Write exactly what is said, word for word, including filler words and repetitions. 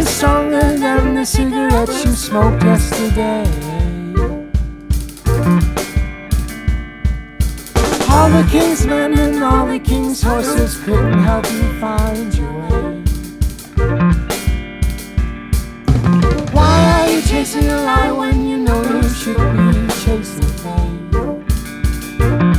is stronger than the cigarettes you smoked yesterday. All the king's men and all the king's horses couldn't help you find your way. Why are you chasing a light